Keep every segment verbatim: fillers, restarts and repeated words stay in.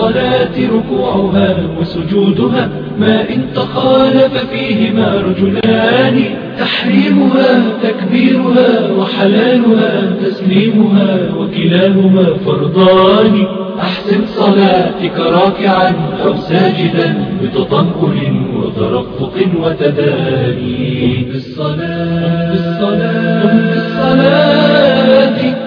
الصلاة ركوعها وسجودها، ما إن تخالف فيهما رجلان، تحريمها تكبيرها وحلالها تسليمها، وكلاهما فرضان. أحسن صلاتك راكعا أو ساجدا بتطمئن وترفق وتداني. قم بالصلاة بالصلاة بالصلاة.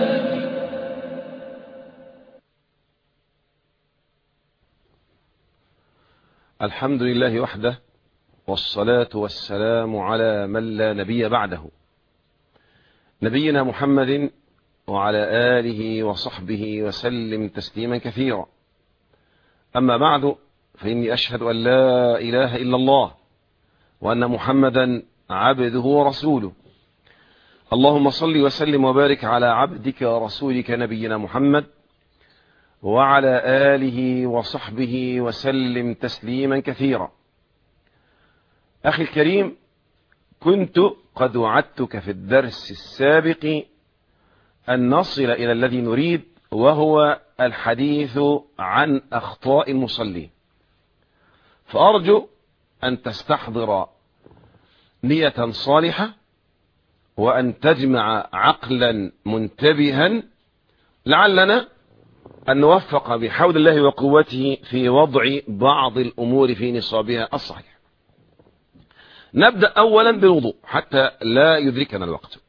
الحمد لله وحده، والصلاة والسلام على من لا نبي بعده، نبينا محمد وعلى آله وصحبه وسلم تسليما كثيرا. أما بعد، فإني أشهد أن لا إله إلا الله وأن محمدا عبده ورسوله. اللهم صل وسلم وبارك على عبدك ورسولك نبينا محمد وعلى آله وصحبه وسلم تسليما كثيرا. أخي الكريم، كنت قد وعدتك في الدرس السابق أن نصل إلى الذي نريد، وهو الحديث عن أخطاء المصلين. فأرجو أن تستحضر نية صالحة، وأن تجمع عقلا منتبها، لعلنا أن نوفق بحول الله وقوته في وضع بعض الأمور في نصابها الصحيح. نبدأ أولا بالوضوء حتى لا يدركنا الوقت.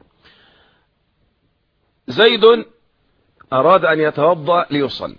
زيد أراد أن يتوضأ ليصلي.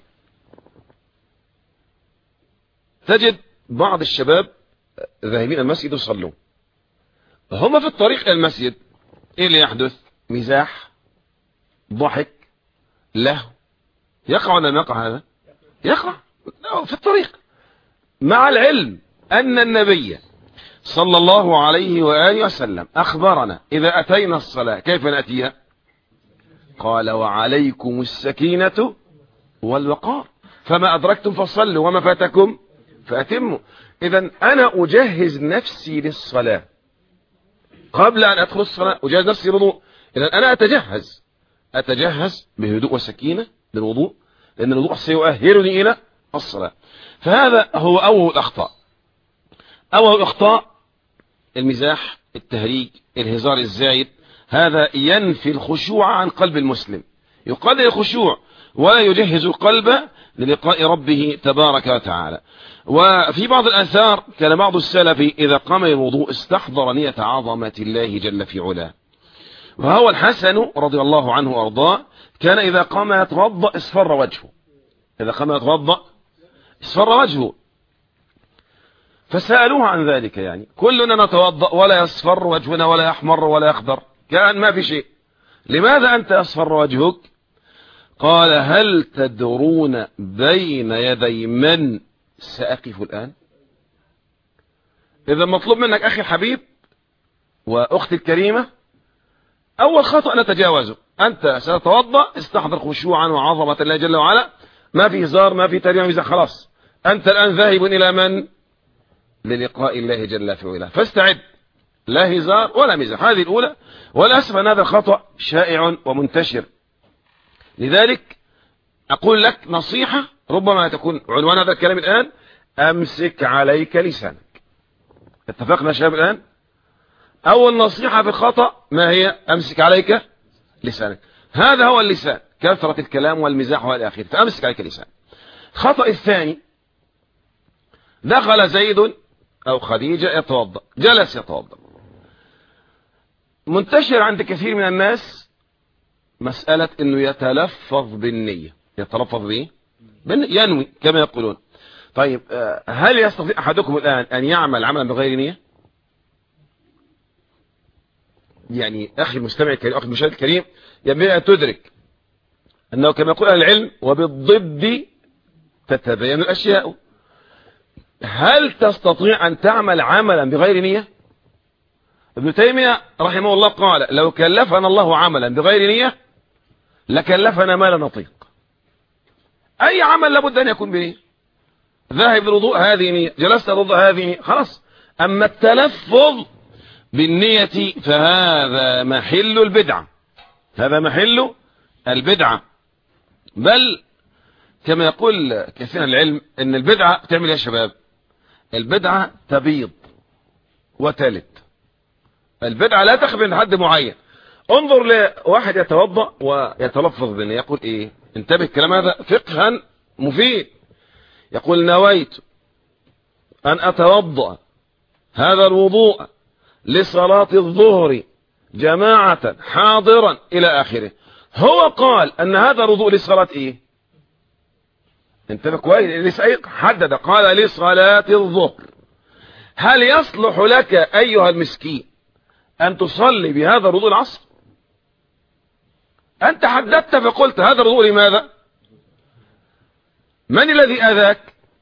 تجد بعض الشباب ذاهبين المسجد يصلون، هم في الطريق إلى المسجد إيه اللي يحدث؟ مزاح، ضحك، لهو. يقع ولا ما يقع؟ هذا يقع في الطريق، مع العلم أن النبي صلى الله عليه وآله وسلم أخبرنا إذا أتينا الصلاة كيف نأتيها؟ قال: وعليكم السكينة والوقار، فما أدركتم فصلوا وما فاتكم فأتموا. إذن أنا أجهز نفسي للصلاة قبل أن أدخل الصلاة، أجهز نفسي للوضوء. إذن أنا أتجهز أتجهز بهدوء وسكينة للوضوء، لأن الوضوء سيؤهلني إلى الصلاة. فهذا هو أول الأخطاء. أول الأخطاء المزاح، التهريج، الهزار الزايد. هذا ينفي الخشوع عن قلب المسلم، يقلل الخشوع ولا يجهز القلب للقاء ربه تبارك وتعالى. وفي بعض الآثار كان بعض السلف إذا قام الوضوء استحضر نية عظمة الله جل في علاه. وهو الحسن رضي الله عنه وأرضاه كان إذا قام يتوضأ اصفر وجهه، إذا قام يتوضأ اصفر وجهه. فسألوه عن ذلك، يعني كلنا نتوضأ ولا يصفر وجهنا ولا يحمر ولا يخضر، كأن ما في شيء، لماذا أنت أصفر وجهك؟ قال: هل تدرون بين يدي من سأقف الآن؟ إذا مطلوب منك أخي الحبيب وأختي الكريمة، أول خطأ نتجاوزه. أنت ستتوضأ استحضر خشوعا وعظمة الله جل وعلا، ما في هزار، ما في تريم مزاح، خلاص أنت الآن ذاهب إلى من؟ للقاء الله جل في علاه، فاستعد، لا هزار ولا مزاح. هذه الأولى، والأسف أن هذا الخطأ شائع ومنتشر. لذلك أقول لك نصيحة ربما تكون عنوان هذا الكلام الآن: أمسك عليك لسانك. اتفقنا شباب الآن؟ أول نصيحة في الخطأ ما هي؟ أمسك عليك لسانك. هذا هو اللسان، كثرة الكلام والمزاح والى آخره، فأمسك عليك لسانك. الخطأ الثاني: دخل زيد أو خديجة يتوضأ، جلس يتوضأ. منتشر عند كثير من الناس مسألة أنه يتلفظ بالنية. يتلفظ بإيه؟ ينوي كما يقولون. طيب، هل يستطيع أحدكم الآن أن يعمل عملا بغير نية؟ يعني أخي المستمع الكريم، أخي المشاهد الكريم، ينبغي أن تدرك أنه كما يقول أهل العلم: وبالضد تتبين الأشياء. هل تستطيع أن تعمل عملا بغير نية؟ ابن تيمية رحمه الله قال: لو كلفنا الله عملا بغير نية لكلفنا ما لا نطيق. أي عمل لابد أن يكون به ذاهب للوضوء، هذه نية، جلست للوضوء، هذه نية، خلاص. أما التلفظ بالنية فهذا محل البدعة، هذا محل البدعة. بل كما يقول كثير من العلم ان البدعة بتعمل يا شباب، البدعة تبيض وتلت. البدعة لا تخفي من حد معين. انظر لواحد يتوضأ ويتلفظ بنية، يقول ايه؟ انتبه الكلام هذا فقها مفيد. يقول نويت ان اتوضأ هذا الوضوء لصلاة الظهر جماعة حاضرا الى اخره. هو قال ان هذا الوضوء لصلاة ايه؟ انتبه كويس، حدد قال لصلاة الظهر. هل يصلح لك ايها المسكين ان تصلي بهذا الوضوء العصر؟ انت حددت فقلت هذا الوضوء لماذا؟ من الذي اذاك؟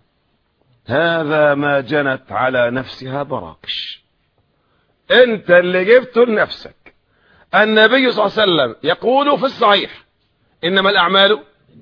هذا ما جنت على نفسها براكش، انت اللي جبته لنفسك. النبي صلى الله عليه وسلم يقول في الصحيح انما الاعمال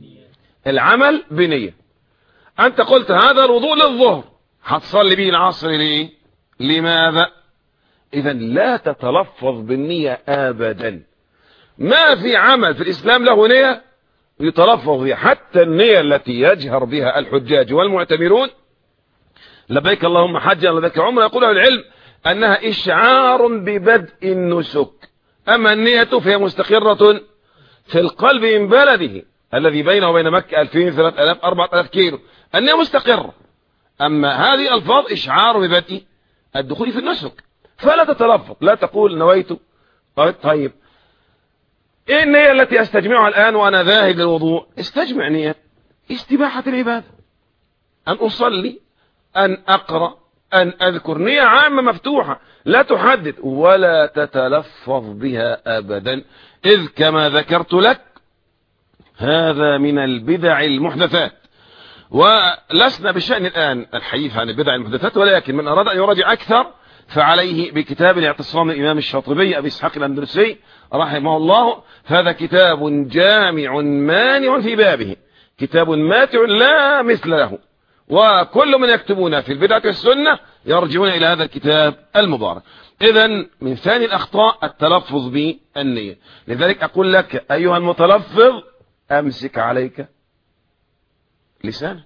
العمل بنية. انت قلت هذا الوضوء للظهر، هتصلي به العصر ليه؟ لماذا؟ اذا لا تتلفظ بالنية ابدا. ما في عمل في الاسلام له نية يتلفظ بها، حتى النية التي يجهر بها الحجاج والمعتمرون لبيك اللهم حجا لبيك عمره، يقول اهل العلم انها اشعار ببدء النسك. اما النية فهي مستقرة في القلب من بلده الذي بينه وبين مكة ألفين ثلاثة آلاف أربعة آلاف كيلو، النية مستقرة. اما هذه الفاظ اشعار ببدء الدخول في النسك، فلا تتلفظ، لا تقول نويت. طيب ايه النية التي استجمعها الان وانا ذاهب للوضوء؟ استجمع نية استباحة العبادة، ان اصلي، ان اقرأ، ان اذكر. نية عامة مفتوحة لا تحدد ولا تتلفظ بها ابدا، اذ كما ذكرت لك هذا من البدع المحدثات. ولسنا بشأن الان الحديث عن البدع المحدثات، ولكن من اراد ان يراجع اكثر فعليه بكتاب الاعتصام للامام الشاطبي ابي اسحاق الاندلسي رحمه الله. هذا كتاب جامع مانع في بابه، كتاب ماتع لا مثل له. وكل من يكتبون في البدعة والسنة يرجعون إلى هذا الكتاب المبارك. إذن من ثاني الأخطاء التلفظ بالنية. لذلك أقول لك أيها المتلفظ أمسك عليك لسانك.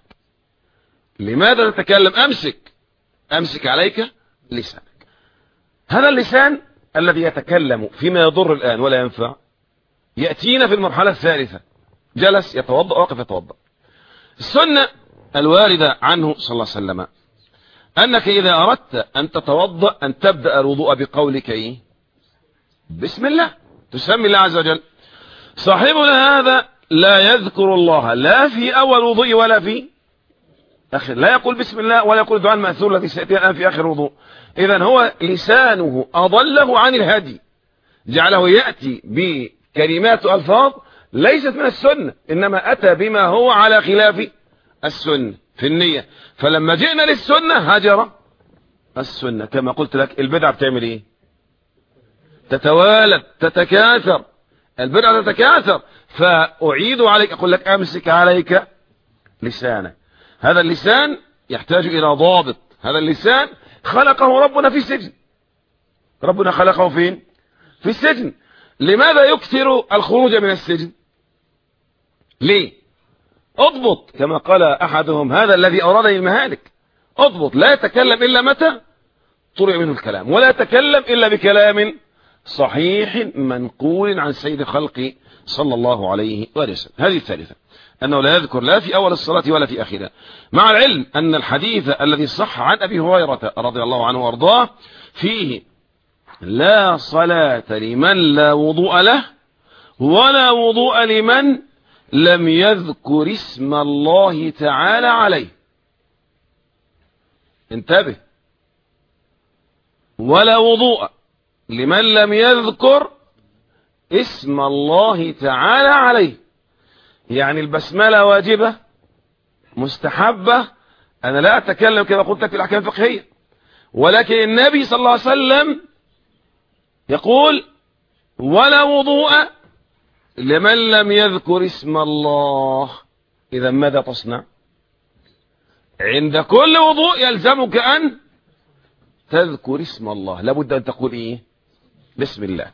لماذا تتكلم؟ أمسك أمسك عليك لسانك. هذا اللسان الذي يتكلم فيما يضر الآن ولا ينفع يأتينا في المرحلة الثالثة. جلس يتوضأ، وقف يتوضأ. السنة الواردة عنه صلى الله عليه وسلم أنك إذا أردت أن تتوضأ أن تبدأ الوضوء بقولك إيه؟ بسم الله، تسمي الله عز وجل. صاحبنا هذا لا يذكر الله لا في أول وضوء ولا في آخر، لا يقول بسم الله ولا يقول دعاء المأثور الذي سيأتي الآن في آخر الوضوء. إذن هو لسانه أضله عن الهدي، جعله يأتي بكلمات ألفاظ ليست من السنة، إنما أتى بما هو على خلاف السنة في النية. فلما جئنا للسنة هجر السنة. كما قلت لك البدعة بتعمل ايه؟ تتوالد، تتكاثر. البدعة تتكاثر. فأعيد عليك، أقول لك أمسك عليك لسانك. هذا اللسان يحتاج إلى ضابط. هذا اللسان خلقه ربنا في السجن. ربنا خلقه فين؟ في السجن. لماذا يكثر الخروج من السجن؟ ليه؟ اضبط، كما قال احدهم هذا الذي ارادني المهالك. اضبط، لا يتكلم الا متى طرئ منه الكلام، ولا يتكلم الا بكلام صحيح منقول عن سيد خلقه صلى الله عليه وسلم. هذه الثالثة، انه لا يذكر لا في اول الصلاة ولا في اخرها، مع العلم ان الحديث الذي صح عن ابي هريرة رضي الله عنه وارضاه فيه لا صلاة لمن لا وضوء له ولا وضوء لمن لم يذكر اسم الله تعالى عليه. انتبه، ولا وضوء لمن لم يذكر اسم الله تعالى عليه. يعني البسملة واجبة مستحبة. انا لا اتكلم كما قلت لك في الاحكام الفقهية، ولكن النبي صلى الله عليه وسلم يقول ولا وضوء لمن لم يذكر اسم الله. إذا ماذا تصنع؟ عند كل وضوء يلزمك أن تذكر اسم الله، لابد أن تقول إيه؟ بسم الله.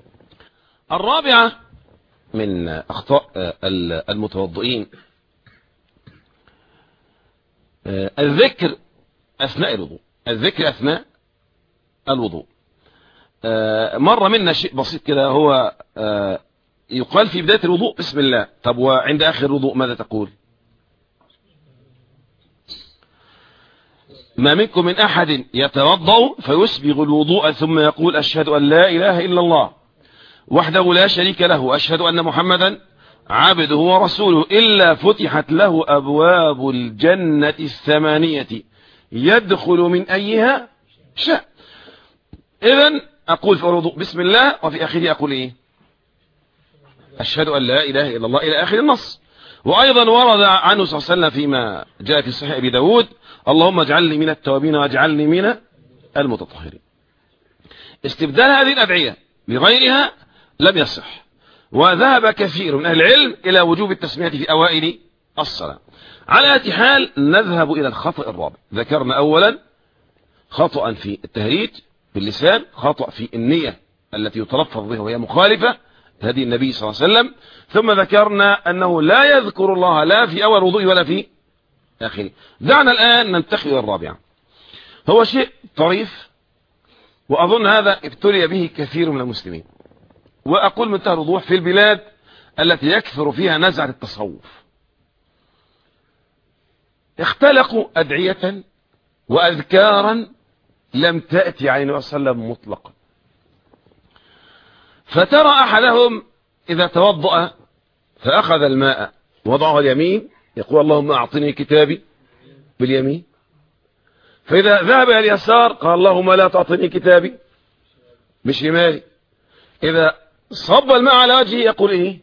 الرابعة من أخطاء المتوضئين آه الذكر أثناء الوضوء، الذكر أثناء الوضوء. آه مر منا شيء بسيط كده، هو آه يقال في بداية الوضوء بسم الله، طب وعند آخر الوضوء ماذا تقول؟ ما منكم من أحد يتوضأ فيسبغ الوضوء ثم يقول أشهد أن لا إله إلا الله وحده لا شريك له أشهد أن محمدا عبده ورسوله إلا فتحت له أبواب الجنة الثمانية يدخل من أيها شاء. إذن أقول في الوضوء بسم الله، وفي آخره أقول إيه؟ أشهد أن لا إله إلا الله إلى آخر النص. وأيضا ورد عنه صلى الله عليه وسلم فيما جاء في صحيح أبي داود اللهم اجعلني من التوابين واجعلني من المتطهرين. استبدال هذه الأدعية بغيرها لم يصح، وذهب كثير من أهل العلم إلى وجوب التسمية في أوائل الصلاة. على أي حال نذهب إلى الخطأ الرابع. ذكرنا أولا خطأ في التهريج باللسان، خطأ في النية التي يتلفظ بها وهي مخالفة هدي النبي صلى الله عليه وسلم، ثم ذكرنا أنه لا يذكر الله لا في أول وضوء ولا في آخره. دعنا الآن ننتقل إلى الرابعة. هو شيء طريف وأظن هذا ابتلي به كثير من المسلمين، وأقول منتهى الوضوح في البلاد التي يكثر فيها نزعة التصوف. اختلقوا أدعية وأذكارا لم تأتي عن النبي صلى الله عليه وسلم مطلقا. فترى أحدهم إذا توضأ فأخذ الماء وضعه اليمين يقول اللهم أعطني كتابي باليمين، فإذا ذهب إلى اليسار قال اللهم لا تعطني كتابي بشمالي. إذا صب الماء على وجهه يقول إيه؟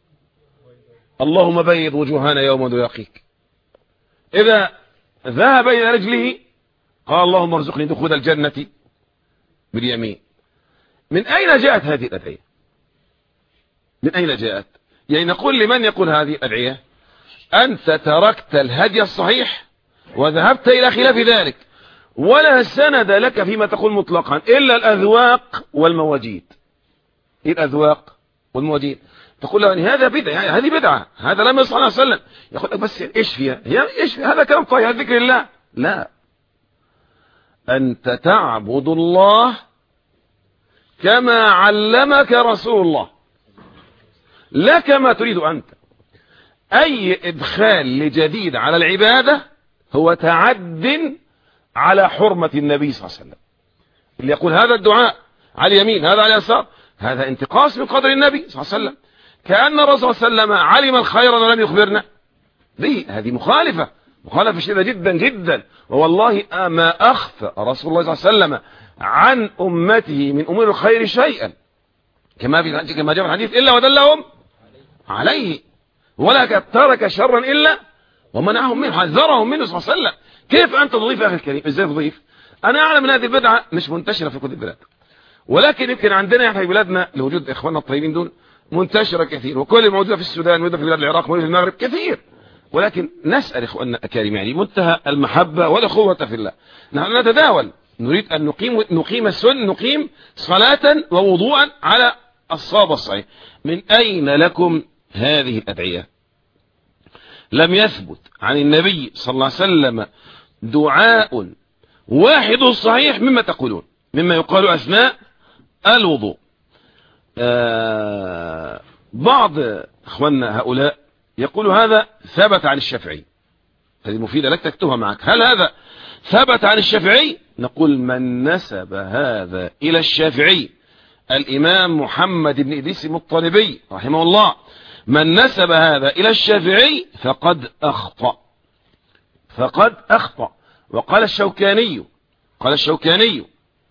اللهم بيض وجوهنا يوم نلاقيك. إذا ذهب إلى رجله قال اللهم ارزقني دخول الجنة باليمين. من أين جاءت هذه الأدعية؟ من أين جاءت؟ يعني نقول لمن يقول هذه الأدعية أنت تركت الهدي الصحيح وذهبت إلى خلاف ذلك، ولا سند لك فيما تقول مطلقا إلا الأذواق والمواجيد. إيه الأذواق والمواجيد؟ تقول له هذا بدعة، يعني هذه بدعة، هذا لم يصل عليه وسلم. يقول لك بس إيش فيها؟ هي إيش فيها؟ هذا كلام طيب، هذا ذكر الله. لا، أنت تعبد الله كما علمك رسول الله لا كما تريد أنت. أي إدخال لجديد على العبادة هو تعد على حرمة النبي صلى الله عليه وسلم. اللي يقول هذا الدعاء على اليمين هذا على اليسار هذا انتقاص من قدر النبي صلى الله عليه وسلم، كأن الرسول صلى الله عليه وسلم علم الخير ولم يخبرنا به. هذه مخالفة مخالفة شديدة جدا جدا. ووالله ما أخفى رسول الله صلى الله عليه وسلم عن أمته من أمور الخير شيئا كما في كما جاء في الحديث إلا ودلهم عليه، ولا ترك شرا إلا ومنعهم منه، حذرهم منه صلى الله عليه وسلم. كيف أنت تضيف يا أخي الكريم؟ إزاي تضيف؟ أنا أعلم أن هذه البدعة مش منتشرة في كل البلاد، ولكن يمكن عندنا في بلادنا لوجود إخواننا الطيبين دول منتشرة كثير، وكل موجودة في السودان موجودة في بلاد العراق موجودة في المغرب كثير. ولكن نسأل إخواننا الكريم يعني منتهى المحبة والأخوة في الله، نحن نتداول نريد أن نقيم نقيم السن نقيم صلاة ووضوءا على الصواب الصحيح. من أين لكم هذه الأدعية؟ لم يثبت عن النبي صلى الله عليه وسلم دعاء واحد صحيح مما تقولون مما يقال أثناء الوضوء. آه بعض أخواننا هؤلاء يقول هذا ثبت عن الشافعي، هذه مفيدة لك تكتبها معك. هل هذا ثبت عن الشافعي؟ نقول من نسب هذا إلى الشافعي الإمام محمد بن إدريس المطلبي رحمه الله، من نسب هذا إلى الشافعي فقد أخطأ فقد أخطأ. وقال الشوكاني قال الشوكاني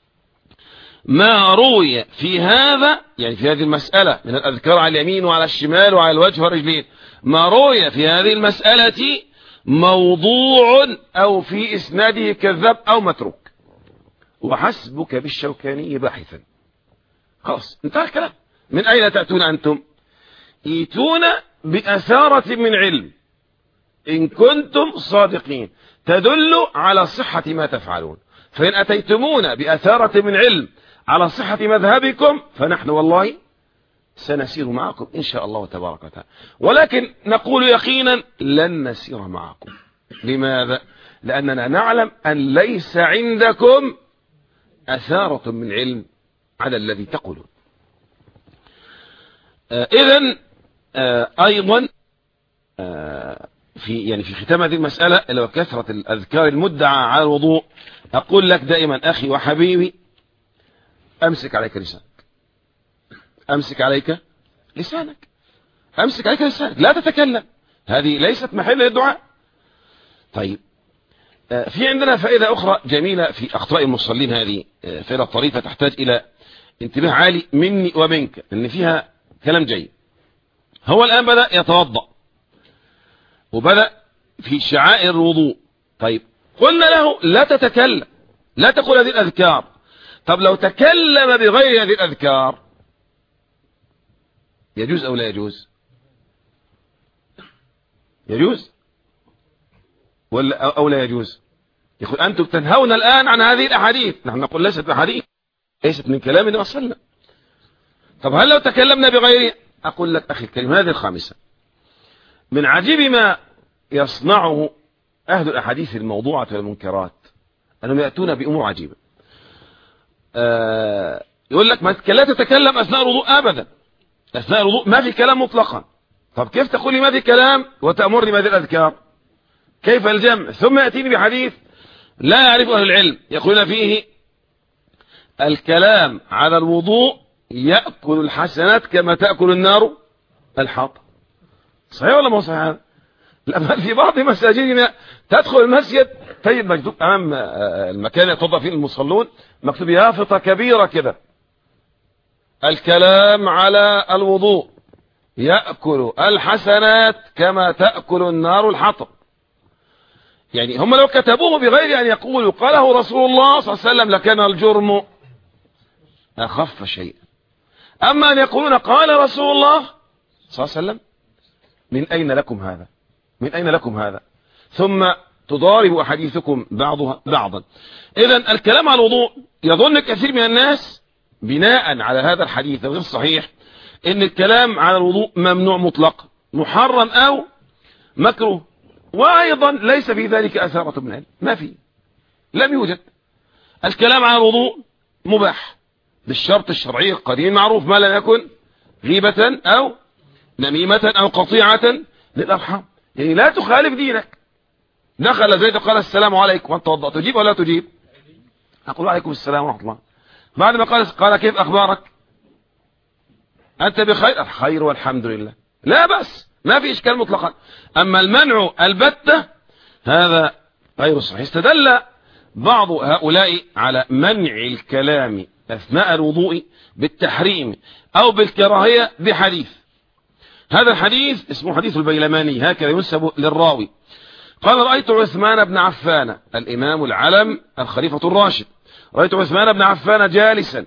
ما روي في هذا يعني في هذه المسألة من الأذكار على اليمين وعلى الشمال وعلى الوجه والرجلين، ما روي في هذه المسألة موضوع أو في إسناده كذاب أو متروك، وحسبك بالشوكاني باحثا. خلاص انتهى الكلام. من أين تأتون أنتم؟ ايتون بأثارة من علم إن كنتم صادقين تدل على صحة ما تفعلون، فإن أتيتمون بأثارة من علم على صحة مذهبكم فنحن والله سنسير معكم إن شاء الله تبارك وتعالى، ولكن نقول يقينا لن نسير معكم. لماذا؟ لأننا نعلم أن ليس عندكم أثارة من علم على الذي تقولون. آه إذن آه أيضا آه في يعني في ختام هذه المسألة إلا وكثرة الأذكار المدعى على الوضوء، أقول لك دائما أخي وحبيبي أمسك عليك لسانك، أمسك عليك لسانك، أمسك عليك لسانك، لا تتكلم، هذه ليست محل للدعاء. طيب آه في عندنا فائدة أخرى جميلة في أخطاء المصلين، هذه آه فائدة طريفة تحتاج إلى انتباه عالي مني ومنك، لأن فيها كلام جيد. هو الآن بدأ يتوضأ وبدأ في شعائر الوضوء. طيب قلنا له لا تتكلم، لا تقول هذه الأذكار. طب لو تكلم بغير هذه الأذكار يجوز أو لا يجوز؟ يجوز ولا أو لا يجوز؟ يقول أنتم تنهون الآن عن هذه الأحاديث. نحن نقول ليست أحاديث، ليست من كلام النبي صلى الله عليه وسلم. طب هل لو تكلمنا بغيره؟ أقول لك أخي الكريم هذه الخامسة من عجيب ما يصنعه أهل الأحاديث الموضوعة والمنكرات، أنهم يأتون بأمور عجيبة. آه يقول لك ما لا تتكلم أثناء الوضوء أبدا، أثناء الوضوء ما في كلام مطلقا. طب كيف تقول لي ما في كلام وتأمرني بهذه الأذكار؟ كيف الجمع؟ ثم يأتيني بحديث لا يعرف أهل العلم يقولون فيه الكلام على الوضوء يأكل الحسنات كما تأكل النار الحطب. صحيح ولا ما صحيح؟ لما في بعض مساجدنا تدخل المسجد تجد مكتوب أمام المكان يتوضأ فيه المصلون مكتوب يافطة كبيرة كده الكلام على الوضوء يأكل الحسنات كما تأكل النار الحطب. يعني هم لو كتبوه بغير أن يقولوا قاله رسول الله صلى الله عليه وسلم لكان الجرم أخف شيء. أما أن يقولون قال رسول الله صلى الله عليه وسلم، من أين لكم هذا؟ من أين لكم هذا؟ ثم تضارب أحاديثكم بعضها بعضا. إذن الكلام على الوضوء يظن كثير من الناس بناء على هذا الحديث الغير صحيح إن الكلام على الوضوء ممنوع مطلق، محرم أو مكروه، وأيضا ليس في ذلك أثارة من علم، ما في، لم يوجد. الكلام على الوضوء مباح بالشرط الشرعي القديم معروف، ما لم يكن غيبة أو نميمة أو قطيعة للأرحام. يعني لا تخالف دينك. دخل زيد قال السلام عليكم وانت توضأ، تجيب ولا تجيب؟ أقول عليكم السلام ورحمة الله. بعد ما قال قال كيف أخبارك؟ أنت بخير؟ الخير والحمد لله، لا بأس، ما في إشكال مطلقا. أما المنع البتة هذا غير صحيح. استدل بعض هؤلاء على منع الكلام أثناء الوضوء بالتحريم أو بالكراهية بحديث. هذا الحديث اسمه حديث البيلماني، هكذا ينسب للراوي. قال رأيت عثمان بن عفان الإمام العلم الخليفة الراشد، رأيت عثمان بن عفان جالسا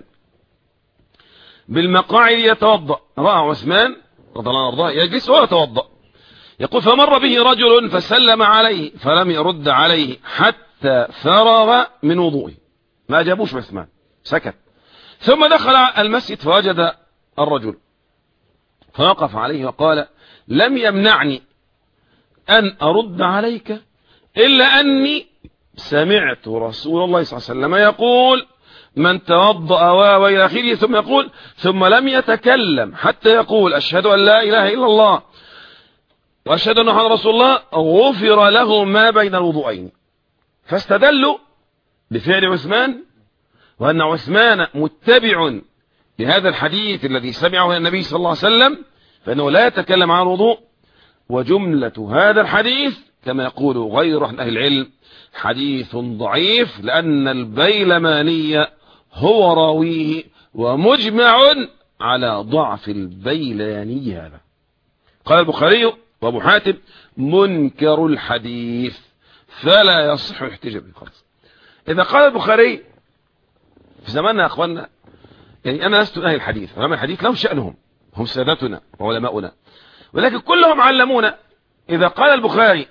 بالمقاعد يتوضأ. رأى عثمان رضي الله عنه يجلس ويتوضأ. يقول فمر به رجل فسلم عليه فلم يرد عليه حتى فرغ من وضوئه، ما جابوش عثمان، سكت. ثم دخل المسجد فوجد الرجل فوقف عليه وقال لم يمنعني أن أرد عليك إلا أني سمعت رسول الله صلى الله عليه وسلم يقول من توضأ وإلى آخره، ثم يقول ثم لم يتكلم حتى يقول أشهد أن لا إله إلا الله وأشهد أن محمدا رسول الله غفر له ما بين الوضوءين. فاستدلوا بفعل عثمان وأن عثمان متبع لهذا الحديث الذي سمعه النبي صلى الله عليه وسلم، فإنه لا يتكلم عن الوضوء. وجملة هذا الحديث كما يقول غير أهل العلم حديث ضعيف، لأن البيلماني هو راويه ومجمع على ضعف البيلاني هذا. قال البخاري وابو حاتم منكر الحديث فلا يصح احتجاب خالص. إذا قال البخاري في زماننا يا أخوانا، يعني أنا لست أهل الحديث، علماء الحديث لهم شأنهم، هم سادتنا وعلماؤنا، ولكن كلهم علمونا. إذا قال البخاري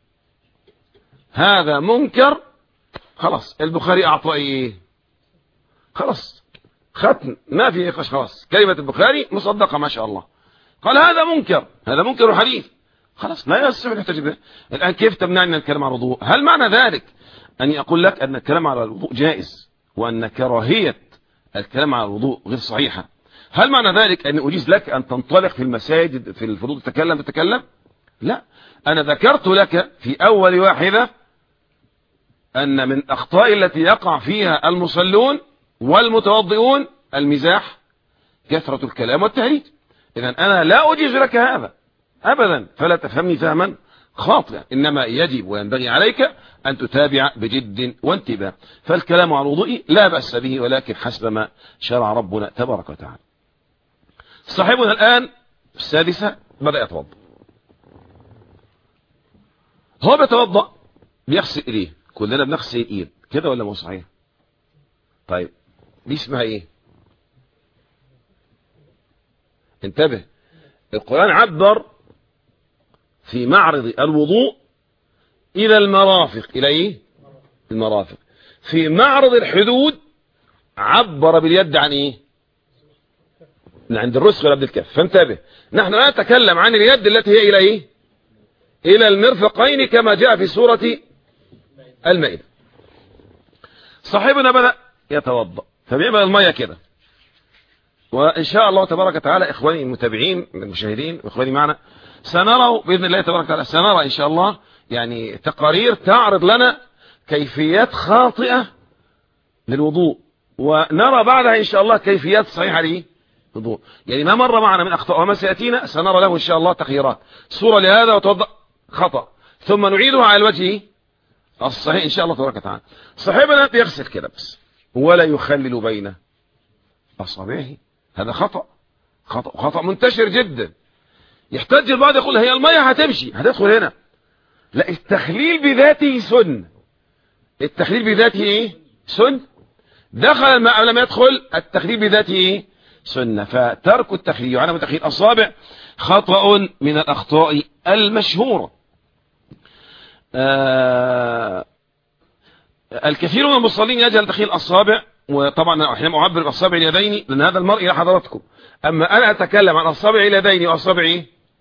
هذا منكر خلاص البخاري أعطى إيه؟ خلاص ختم، ما في نقاش، خلاص كلمة البخاري مصدقة ما شاء الله. قال هذا منكر، هذا منكر الحديث، خلاص لا يصح نحتاج به. الآن كيف تمنعني من الكلام على الوضوء؟ هل معنى ذلك أني أقول لك أن الكلام على الوضوء جائز وأن كراهية الكلام على الوضوء غير صحيحة؟ هل معنى ذلك أن أجيز لك أن تنطلق في المساجد في الفضول تتكلم تتكلم؟ لا، أنا ذكرت لك في أول واحدة أن من أخطاء التي يقع فيها المصلون والمتوضئون المزاح، كثرة الكلام والتهريج. إذن أنا لا أجيز لك هذا أبدا، فلا تفهمني فهما خاطئا، إنما يجب وينبغي عليك أن تتابع بجد وانتباه. فالكلام على الوضوء لا بأس به، ولكن حسب ما شرع ربنا تبارك وتعالى. صاحبنا الآن السادسة بدأ يتوضأ. هو بيتوضأ بيغسل إيديه، كلنا بنغسل الإيد كده ولا مو صحيح؟ طيب دي اسمها إيه؟ انتبه، القرآن عبر في معرض الوضوء إلى المرافق. إلى إيه؟ المرافق. في معرض الحدود عبر باليد عن إيه؟ من عند الرسغ ولا عند الكف. فانتبه، نحن لا نتكلم عن اليد التي هي إلى إيه؟ إلى المرفقين كما جاء في سورة المائدة. صاحبنا بدأ يتوضأ فبيعمل المية كده، وإن شاء الله تبارك وتعالى إخواني المتابعين المشاهدين وإخواني معنا سنرى بإذن الله تبارك وتعالى، سنرى إن شاء الله يعني تقارير تعرض لنا كيفيات خاطئة للوضوء، ونرى بعدها إن شاء الله كيفيات صحيحة للوضوء. يعني ما مر معنا من أخطاء وما سيأتينا سنرى له إن شاء الله تغييرات، صورة لهذا وتوضأ خطأ ثم نعيدها على الوجه الصحيح إن شاء الله تبارك وتعالى. صاحبنا يغسل كده بس ولا يخلل بين أصابعه، هذا خطأ، خطأ خطأ منتشر جدا. يحتاج البعض يقول هي المية هتمشي هتدخل هنا، لا، التخليل بذاته سن، التخليل بذاته ايه؟ سن. دخل الماء لم يدخل، التخليل بذاته ايه؟ سنة. فترك التخليل وعدم تخليل الأصابع خطأ من الأخطاء المشهورة. آه الكثير من المصلين يجهل تخليل الأصابع، وطبعا احنا أعبر بأصابع اليدين لأن هذا المرء إلى حضراتكم، أما أنا أتكلم عن أصابع اليدين وأصابع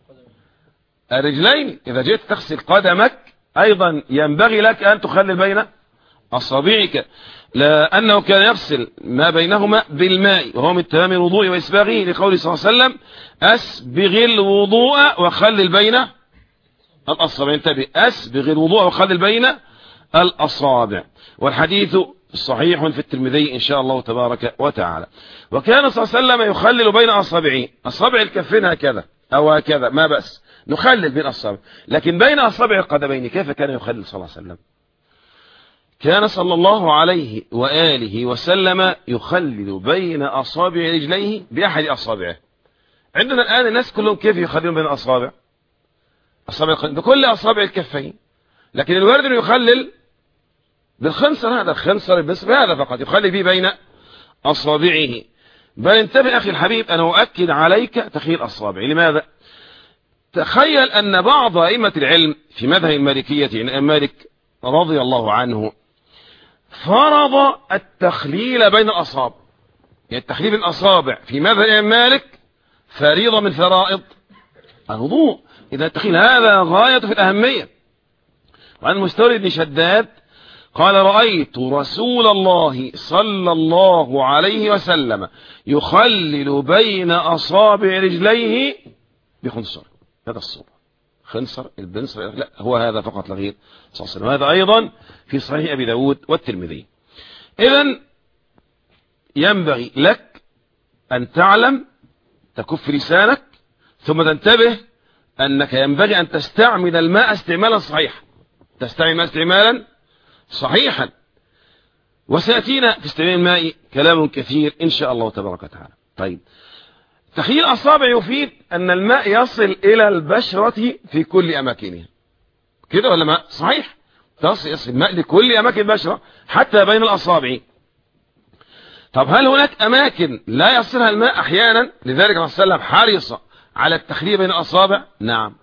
الرجلين. إذا جئت تغسل قدمك أيضا ينبغي لك أن تخلل بين أصابعك، لأنه كان يغسل ما بينهما بالماء وهو من تمام الوضوء وإسباغه، لقوله صلى الله عليه وسلم أسبغ الوضوء وخلل بين الأصابع. انتبه، أسبغ الوضوء وخلل بين الأصابع، والحديث صحيح في الترمذي إن شاء الله تبارك وتعالى. وكان صلى الله عليه وسلم يخلل بين أصابعه، أصابع الكفين هكذا أو هكذا ما بأس، نخلل بين أصابع، لكن بين أصابع القدمين كيف كان يخلل صلى الله عليه وسلم؟ كان صلى الله عليه وآله وسلم يخلل بين أصابع رجليه بأحد أصابعه. عندنا الآن الناس كلهم كيف يخللون بين أصابع أصابع بكل أصابع الكفين، لكن الوارد أنه يخلل بالخنصر، هذا الخنصر بس هذا فقط يخلل به بين أصابعه. بل انتبه أخي الحبيب، أنا أؤكد عليك تخليل أصابع. لماذا؟ تخيل أن بعض أئمة العلم في مذهب المالكية يعني مالك رضي الله عنه فرض التخليل بين الأصابع، يعني التخليل بين الأصابع في مذهب مالك فريضة من فرائض الوضوء. إذا التخليل هذا غاية في الأهمية. وعن مستورد بن شداد قال رأيت رسول الله صلى الله عليه وسلم يخلل بين أصابع رجليه بخنصر. هذا الصوب خنصر البنصر، لا هو هذا فقط لغير صلى الله عليه وسلم. هذا أيضا في صحيح أبي داود والترمذي. إذن ينبغي لك أن تعلم، تكف لسانك، ثم تنتبه أنك ينبغي أن تستعمل الماء استعمالا صحيحا، تستعمل الماء استعمالا صحيحا. وسيأتينا في استعمال الماء كلام كثير إن شاء الله تبارك وتعالى. طيب، تخليل الأصابع يفيد أن الماء يصل إلى البشرة في كل أماكنها، كده ولا ما؟ صحيح، تصل يصل الماء لكل أماكن البشرة حتى بين الأصابع. طب هل هناك أماكن لا يصلها الماء أحيانا؟ لذلك الرسول صلى الله عليه وسلم حرص على التخليل بين الأصابع. نعم،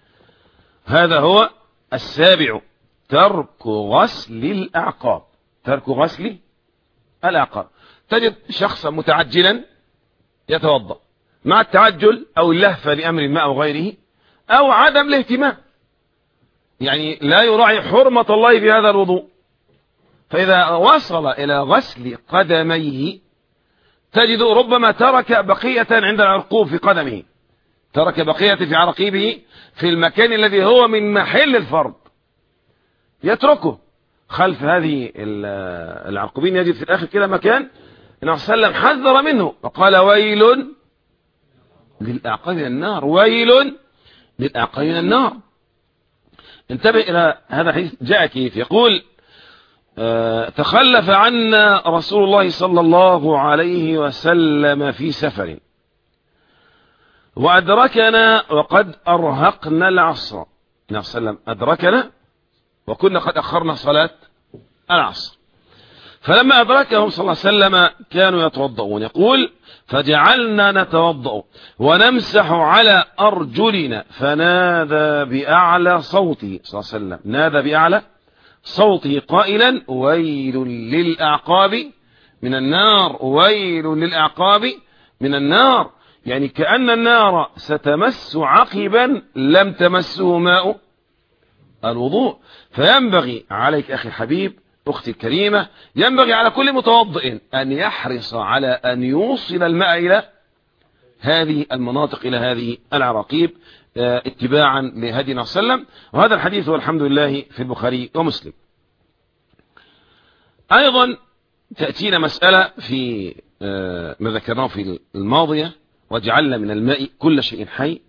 هذا هو السابع، ترك غسل الأعقاب. ترك غسل الأعقاب. تجد شخصا متعجلا يتوضأ، مع التعجل أو اللهفة لأمر ما أو غيره أو عدم الاهتمام، يعني لا يراعي حرمة الله في هذا الوضوء. فإذا وصل إلى غسل قدميه تجد ربما ترك بقية عند العرقوب في قدمه، ترك بقية في عرقيبه في المكان الذي هو من محل الفرض، يتركه خلف هذه العرقوبين. يجد في الآخر كده مكان النبي صلى الله عليه وسلم حذر منه وقال ويل للأعقاب من النار، ويل للأعقاب من النار. انتبه إلى هذا الحديث جاء كيف يقول أه تخلف عنا رسول الله صلى الله عليه وسلم في سفر وأدركنا وقد أرهقنا العصر. النبي صلى الله عليه وسلم أدركنا وكنا قد أخرنا صلاة العصر، فلما أدركهم صلى الله عليه وسلم كانوا يتوضؤون. يقول فجعلنا نتوضأ ونمسح على أرجلنا فنادى بأعلى صوته صلى الله عليه وسلم، نادى بأعلى صوته قائلا ويل للأعقاب من النار، ويل للأعقاب من النار، يعني كأن النار ستمس عقبا لم تمسه ماء الوضوء. فينبغي عليك أخي الحبيب أختي الكريمة، ينبغي على كل متوضئ أن يحرص على أن يوصل الماء إلى هذه المناطق، إلى هذه العراقيب اتباعا لهدينا صلى الله عليه وسلم. وهذا الحديث والحمد لله في البخاري ومسلم. أيضا تأتينا مسألة في ما ذكرناه في الماضية وجعلنا من الماء كل شيء حي.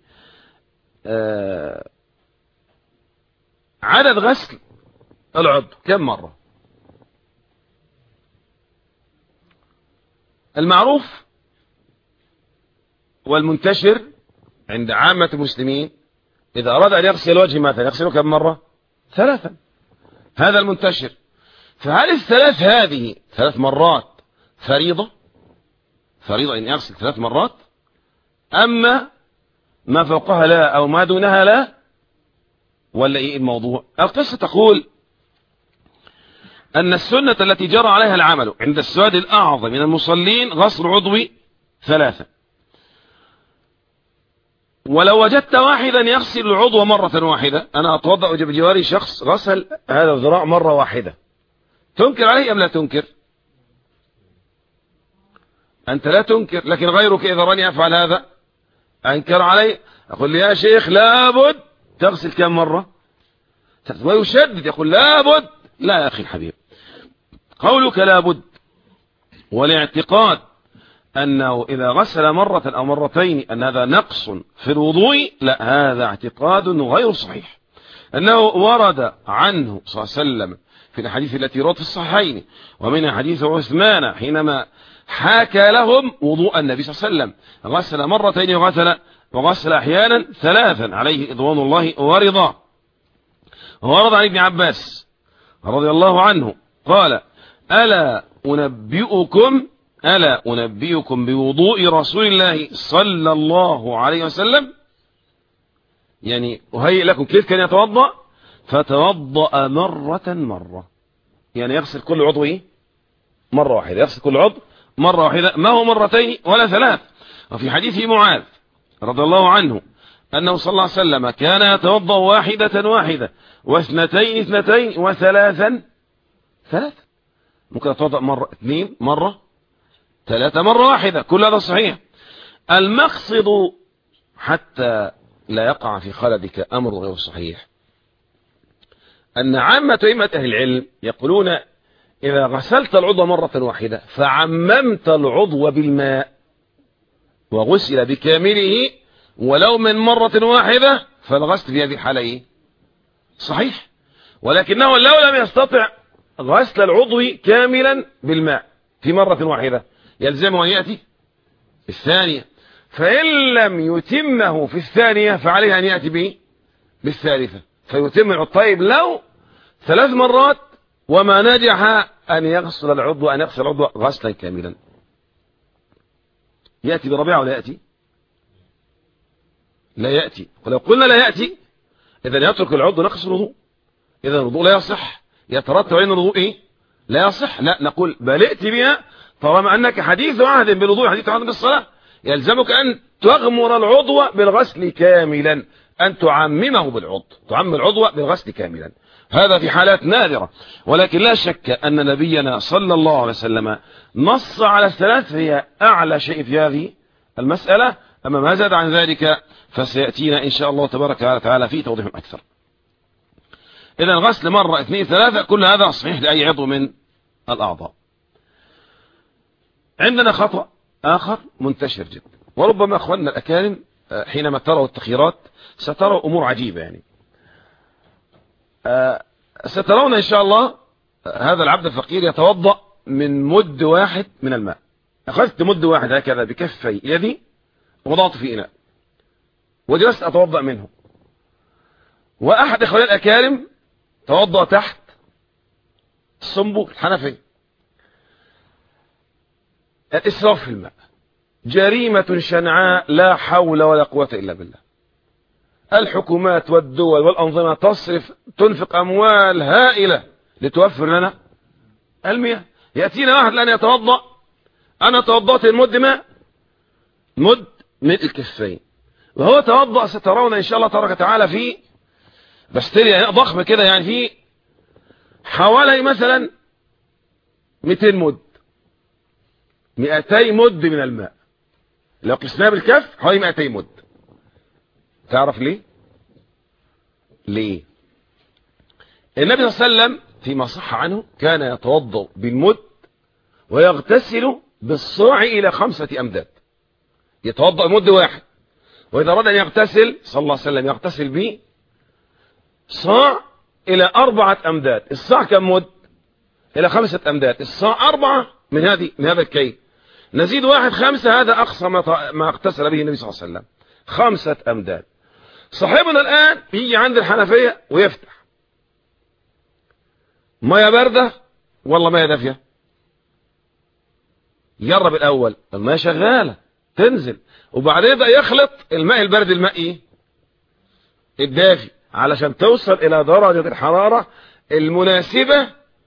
عدد غسل العضو كم مرة؟ المعروف والمنتشر عند عامة المسلمين إذا أراد أن يغسل وجهه مثلا يغسله كم مرة؟ ثلاثا، هذا المنتشر. فهل الثلاث هذه ثلاث مرات فريضة؟ فريضة أن يغسل ثلاث مرات، أما ما فوقها لا أو ما دونها لا، ولا إيه الموضوع؟ القصة تقول أن السنة التي جرى عليها العمل عند السواد الأعظم من المصلين غسل عضوي ثلاثة، ولو وجدت واحدا يغسل العضو مرة واحدة، أنا أتوضأ بجواري شخص غسل هذا الذراع مرة واحدة، تنكر عليه أم لا تنكر؟ أنت لا تنكر، لكن غيرك إذا راني أفعل هذا أنكر عليه. أقول لي يا شيخ لابد تغسل كم مرة؟ ويشدد يقول لابد. لا يا أخي الحبيب، قولك لابد والاعتقاد أنه إذا غسل مرة أو مرتين أن هذا نقص في الوضوء، لا، هذا اعتقاد غير صحيح. أنه ورد عنه صلى الله عليه وسلم في الحديث التي روت في الصحيحين ومن حديث عثمان حينما حاكى لهم وضوء النبي صلى الله عليه وسلم، غسل مرتين وغسل وغسل أحيانا ثلاثا عليه رضوان الله ورضاه. ورد عن ابن عباس رضي الله عنه قال ألا أنبئكم ألا أنبئكم بوضوء رسول الله صلى الله عليه وسلم، يعني أهيئ لكم كيف كان يتوضأ، فتوضأ مرة مرة، يعني يغسل كل عضو إيه؟ مرة واحدة، يغسل كل عضو مرة واحدة، ما هو مرتين ولا ثلاث. وفي حديث معاذ رضي الله عنه أنه صلى الله عليه وسلم كان يتوضأ واحدة واحدة واثنتين اثنتين وثلاثا ثلاثة، ممكن يتوضأ مرة اثنين مرة ثلاثة مرة واحدة، كل هذا صحيح. المقصد حتى لا يقع في خلدك أمر غير صحيح أن عامة أئمة أهل العلم يقولون إذا غسلت العضو مرة واحدة فعممت العضو بالماء وغسل بكامله ولو من مرة واحدة فالغسل في هذه الحالة إيه؟ صحيح، ولكنه لو لم يستطع غسل العضو كاملا بالماء في مرة واحدة يلزمه أن يأتي الثانية، فإن لم يتمه في الثانية فعليه أن يأتي به بالثالثة فيتم. طيب لو ثلاث مرات وما نجح أن يغسل العضو أن يغسل العضو غسلا كاملا، يأتي بربيعه ولا يأتي؟ لا يأتي. ولو قلنا لا يأتي إذا يترك العضو نقص الوضوء، إذا الوضوء لا يصح، يترتب علينا الوضوء إيه؟ لا يصح. لا، نقول بل ائتي بها طالما أنك حديث عهد بالوضوء حديث عهد بالصلاة، يلزمك أن تغمر العضو بالغسل كاملا، أن تعممه بالعضو، تعمم العضو بالغسل كاملا. هذا في حالات نادرة، ولكن لا شك أن نبينا صلى الله عليه وسلم نص على الثلاث، هي أعلى شيء في هذه المسألة. أما ما زاد عن ذلك فسيأتينا إن شاء الله تبارك وتعالى في توضيح أكثر. إذا الغسل مرة اثنين ثلاثة كل هذا صحيح لأي عضو من الأعضاء. عندنا خطأ آخر منتشر جدا، وربما أخواننا الأكارم حينما تروا التخييرات ستروا أمور عجيبة. يعني سترون إن شاء الله هذا العبد الفقير يتوضأ من مد واحد من الماء. أخذت مد واحد هكذا بكفي يدي ووضعته في إناء وجلست أتوضأ منه، وأحد إخواني الأكارم توضأ تحت الصنبور الحنفي. الإسراف في الماء جريمة شنعاء لا حول ولا قوة إلا بالله. الحكومات والدول والأنظمة تصرف تنفق أموال هائلة لتوفر لنا المياه. يأتينا واحد الآن يتوضأ، أنا توضأت المد ماء مد من الكفين، وهو توضأ سترون إن شاء الله تبارك وتعالى في بستيريا ضخمة كده، يعني في حوالي مثلا مئتين مد، مئتي مد من الماء. لو قسناه بالكف حوالي مئتي مد. تعرف ليه؟ ليه؟ النبي صلى الله عليه وسلم فيما صح عنه كان يتوضأ بالمد ويغتسل بالصاع إلى خمسة أمداد. يتوضأ مد واحد، وإذا أراد أن يغتسل صلى الله عليه وسلم يغتسل به صاع إلى أربعة أمداد. الصاع كم مد؟ إلى خمسة أمداد. الصاع أربعة من هذه من هذا الكيل، نزيد واحد خمسة، هذا أقصى ما ما اغتسل به النبي صلى الله عليه وسلم، خمسة أمداد. صاحبنا الآن يجي عند الحنفية ويفتح مية باردة والله مية دافية. يجرب الأول المية شغالة تنزل، وبعدين يبدأ يخلط الماء البارد الماء إيه؟ الدافي، علشان توصل إلى درجة الحرارة المناسبة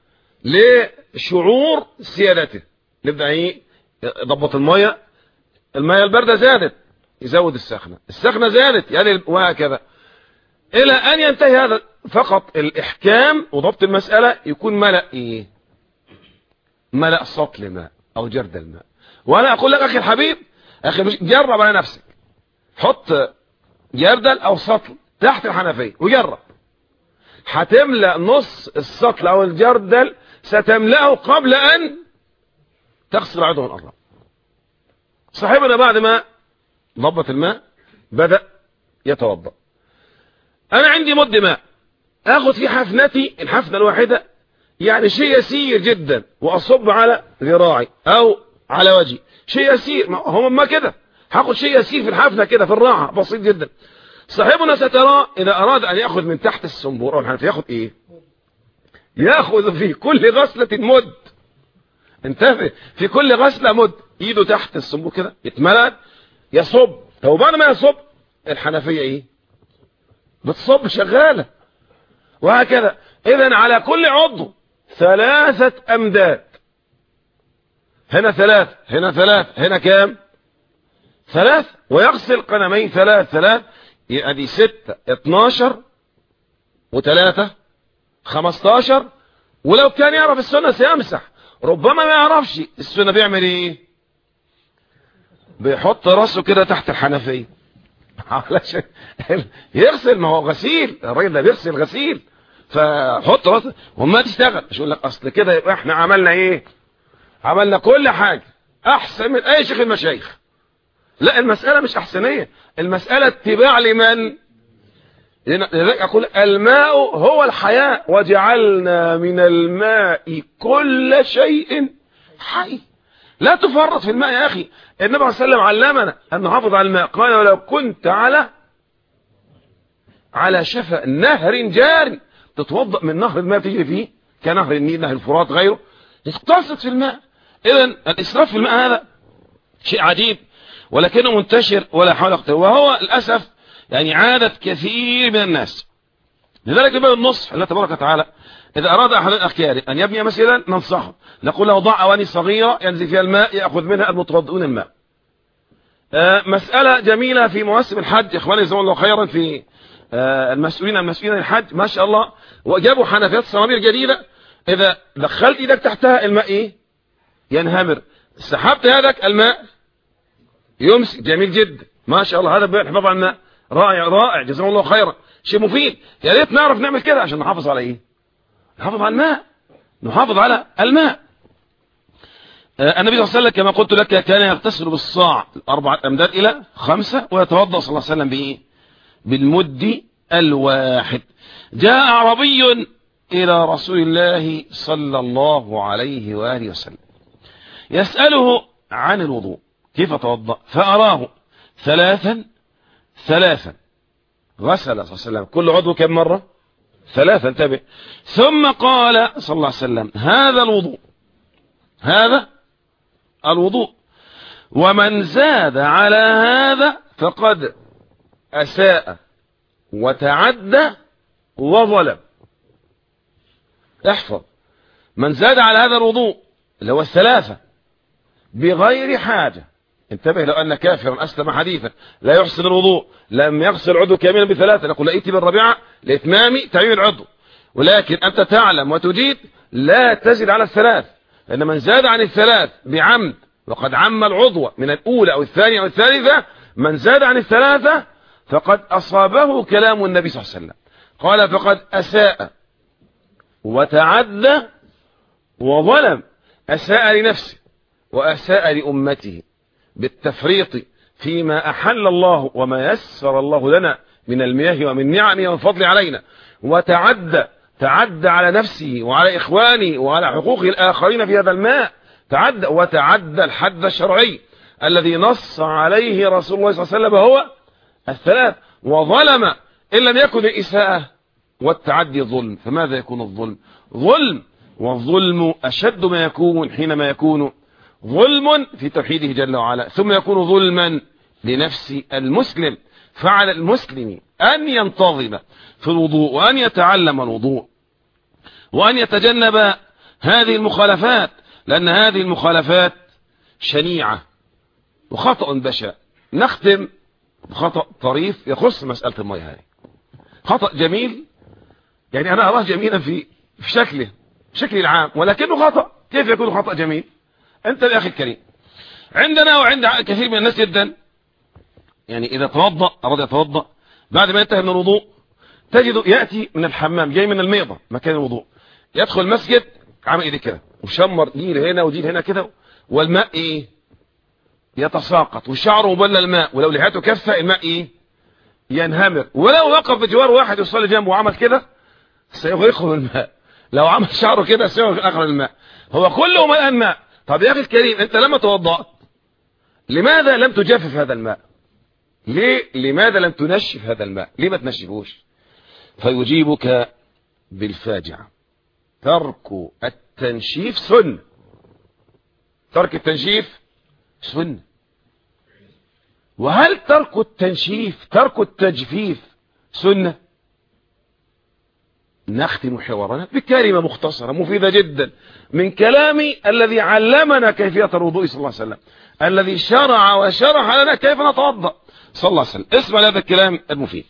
لشعور سيادته. نبدأ إيه؟ يضبط المية، المية الباردة زادت يزود السخنة، السخنة زادت يعني، وهكذا إلى أن ينتهي هذا. فقط الإحكام وضبط المسألة يكون ملأ إيه؟ ملأ سطل ماء أو جرد الماء. وأنا أقول لك أخي الحبيب، أخي مش جرب على نفسك، حط جردل أو سطل تحت الحنفية وجرب، هتملأ نص السطل أو الجردل، ستملأه قبل أن تغسل عضو الأرض. صاحبنا بعد ما ضبط الماء بدأ يتوضأ. أنا عندي مد ماء، أخذ في حفنتي الحفنة الواحدة يعني شيء يسير جدا، وأصب على ذراعي أو على وجهي شيء يسير، هم ما كده، هاخد شيء يسير في الحفنة كده في الراحة بسيط جدا. صاحبنا سترى إذا أراد أن يأخذ من تحت الصنبور أو الحنفية يأخذ إيه؟ يأخذ في كل غسلة مد. انتبه، في كل غسلة مد، إيده تحت الصنبور كده يتملأ يصب. طب بعد ما يصب الحنفية إيه؟ بتصب شغالة، وهكذا. إذن على كل عضو ثلاثة أمداد، هنا ثلاث هنا ثلاث هنا كام؟ ثلاث. ويغسل قدمين ثلاث ثلاث، ادي ستة اتناشر وثلاثة خمستاشر. ولو كان يعرف السنة سيمسح، ربما ما يعرفش السنة بيعمل ايه؟ بيحط راسه كده تحت الحنفية علشان يغسل. ما هو غسيل، الراجل ده بيغسل غسيل، فحط راسه وما تشتغل. مش يقول لك اصل كده يبقى احنا عملنا ايه؟ عملنا كل حاجة احسن من اي شيخ المشايخ. لا، المسألة مش احسنية، المسألة اتباع لمن؟ لذلك اقول الماء هو الحياة، وجعلنا من الماء كل شيء حي. لا تفرط في الماء يا اخي. النبي صلى الله عليه وسلم علمنا ان نحافظ على الماء، قال ولو كنت على على شفا نهر جاري، تتوضأ من نهر الماء تجري فيه كنهر النيل، نهر الفرات غيره، تقتصد في الماء. اذا الاسراف في الماء هذا شيء عجيب، ولكنه منتشر ولا حول ولا قوة، وهو للاسف يعني عادة كثير من الناس. لذلك باب النصح الله تبارك وتعالى إذا أراد أحد الأخيار أن يبني مسجدا ننصحه، نقول له ضع أواني صغيرة ينزل فيها الماء يأخذ منها المتوضئون الماء. آه مسألة جميلة في مواسم الحج، إخواني جزاهم الله خيرا، في آه المسؤولين عن مسؤولين الحج ما شاء الله، وجابوا حنفيات صنابير جديدة، إذا دخلت إيدك تحتها الماء إيه؟ ينهمر. سحبت يدك الماء يمسك. جميل جدا ما شاء الله، هذا الحفاظ على الماء رائع رائع، جزاهم الله خيرا، شيء مفيد. يا ريت نعرف نعمل كده عشان نحافظ على إيه؟ نحافظ على الماء، نحافظ على الماء. آه النبي صلى الله عليه وسلم كما قلت لك كان يغتسل بالصاع أربعة أمداد إلى خمسة، ويتوضأ صلى الله عليه وسلم بإيه؟ بالمد الواحد. جاء أعرابي إلى رسول الله صلى الله عليه وآله وسلم يسأله عن الوضوء كيف توضأ، فأراه ثلاثا ثلاثا، غسل صلى الله عليه وسلم كل عضو كم مرة؟ ثلاثا، انتبه. ثم قال صلى الله عليه وسلم هذا الوضوء، هذا الوضوء، ومن زاد على هذا فقد أساء وتعدى وظلم. احفظ، من زاد على هذا الوضوء اللي هو الثلاثة بغير حاجة، انتبه، لو أن كافرا أسلم حديثا لا يحسن الوضوء لم يغسل عضو كاملا بثلاثة، نقول لأيتي بالرابعة لإتمام تعميم العضو، ولكن أنت تعلم وتجيد لا تزد على الثلاث، لأن من زاد عن الثلاث بعمد وقد عم العضو من الأولى أو الثانية أو الثالثة، من زاد عن الثلاثة فقد أصابه كلام النبي صلى الله عليه وسلم، قال فقد أساء وتعدى وظلم. أساء لنفسه وأساء لأمته بالتفريط فيما أحل الله وما يسر الله لنا من المياه ومن نعمه وفضل علينا، وتعدى تعدى على نفسه وعلى إخوانه وعلى حقوق الآخرين في هذا الماء، تعدى وتعدى الحد الشرعي الذي نص عليه رسول الله صلى الله عليه وسلم هو الثلاث. وظلم، إن لم يكن الإساءة والتعدي ظلم، فماذا يكون الظلم؟ ظلم، والظلم أشد ما يكون حينما يكون ظلم في توحيده جل وعلا، ثم يكون ظلما لنفس المسلم. فعلى المسلم أن ينتظم في الوضوء وأن يتعلم الوضوء وأن يتجنب هذه المخالفات، لأن هذه المخالفات شنيعة وخطأ بشع. نختم بخطأ طريف يخص مسألة المياه هذه، خطأ جميل، يعني أنا أراه جميلا في في شكله شكله العام، ولكنه خطأ. كيف يكون خطأ جميل؟ أنت يا أخي الكريم، عندنا وعند كثير من الناس جدا، يعني إذا توضأ أراد يتوضأ بعد ما ينتهي من الوضوء تجده يأتي من الحمام جاي من الميضة مكان الوضوء، يدخل المسجد عامل إيدي كده وشمر ديل هنا وديل هنا كده، والماء إيه؟ يتساقط، وشعره مبلل الماء، ولو لحيته كفة الماء إيه؟ ينهمر، ولو وقف بجوار واحد يصلي جنبه وعمل كده سيغرقه الماء، لو عمل شعره كده سيغرق الماء، هو كله ملآن ماء. طب يا أخي الكريم، أنت لما توضأت لماذا لم تجفف هذا الماء؟ ليه؟ لماذا لم تنشف هذا الماء؟ ليه ما تنشفوش؟ فيجيبك بالفاجعة، ترك التنشيف سنة، ترك التنشيف سنة. وهل ترك التنشيف ترك التجفيف سنة؟ نختم حوارنا بكلمة مختصرة مفيدة جدا من كلامي الذي علمنا كيفية الوضوء صلى الله عليه وسلم، الذي شرع وشرح لنا كيف نتوضأ صلى الله عليه وسلم. اسمع هذا الكلام المفيد.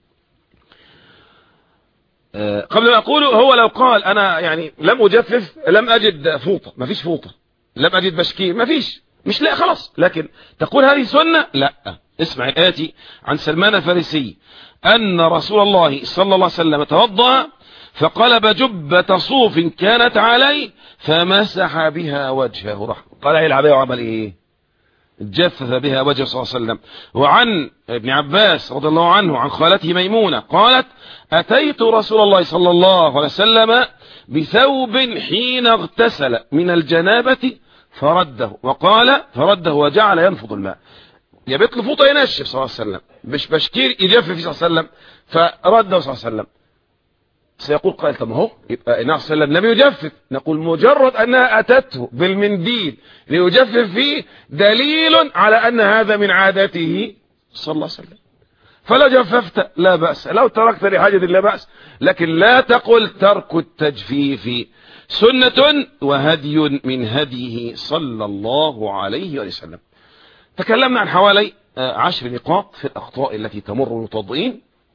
أه قبل ما أقوله، هو لو قال أنا يعني لم أجفف، لم أجد فوطة، ما فيش فوطة، لم أجد بشكير، ما فيش، مش لا خلاص، لكن تقول هذه سنة؟ لا. اسمع الآتي عن سلمان الفارسي أن رسول الله صلى الله عليه وسلم توضأ فقلب جبة صوف كانت عليه فمسح بها وجهه، راح قال ايه العباية وعمل ايه؟ جفف بها وجهه صلى الله عليه وسلم. وعن ابن عباس رضي الله عنه عن خالته ميمونة قالت أتيت رسول الله صلى الله عليه وسلم بثوب حين اغتسل من الجنابة فرده، وقال فرده وجعل ينفض الماء، يبت له فوطة ينشف صلى الله عليه وسلم، مش بشكير يجفف صلى الله عليه وسلم، فرده صلى الله عليه وسلم. سيقول قائل طب ما هو يبقى النبي صلى الله عليه وسلم لم يجفف، نقول مجرد أنها أتته بالمنديل ليجفف فيه دليل على أن هذا من عادته صلى الله عليه وسلم، فلو جففت لا بأس، لو تركت لحاجة لا بأس، لكن لا تقل ترك التجفيف سنة وهدي من هديه صلى الله عليه وسلم. تكلمنا عن حوالي عشر نقاط في الأخطاء التي تمر المتوضئين،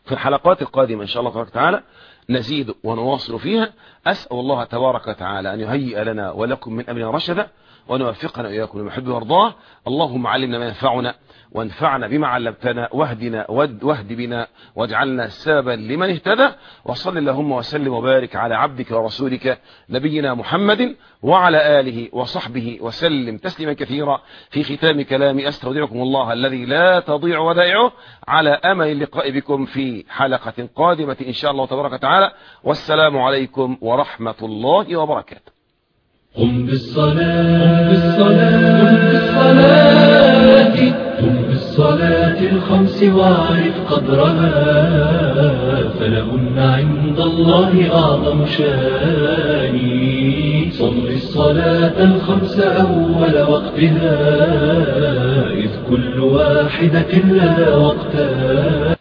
في الحلقات القادمة إن شاء الله تبارك وتعالى نزيد ونواصل فيها. أسأل الله تبارك وتعالى أن يهيئ لنا ولكم من أمرنا رشدا، وأن يوفقنا وإياكم لما يحب ويرضاه. اللهم علمنا ما ينفعنا، وانفعنا بما علمتنا، واهدنا واهد بنا، واجعلنا سببا لمن اهتدى. وصل اللهم وسلم وبارك على عبدك ورسولك نبينا محمد وعلى آله وصحبه وسلم تسليما كثيرا. في ختام كلامي أستودعكم الله الذي لا تضيع ودائعه، على أمل اللقاء بكم في حلقة قادمة إن شاء الله تبارك وتعالى. والسلام عليكم ورحمة الله وبركاته. قم بالصلاة قم بالصلاة قم بالصلاة قم بالصلاة الخمس واعرف قدرها، فلهن عند الله أعظم شان. صل الصلاة الخمس أول وقتها، إذ كل واحدة لها وقتها.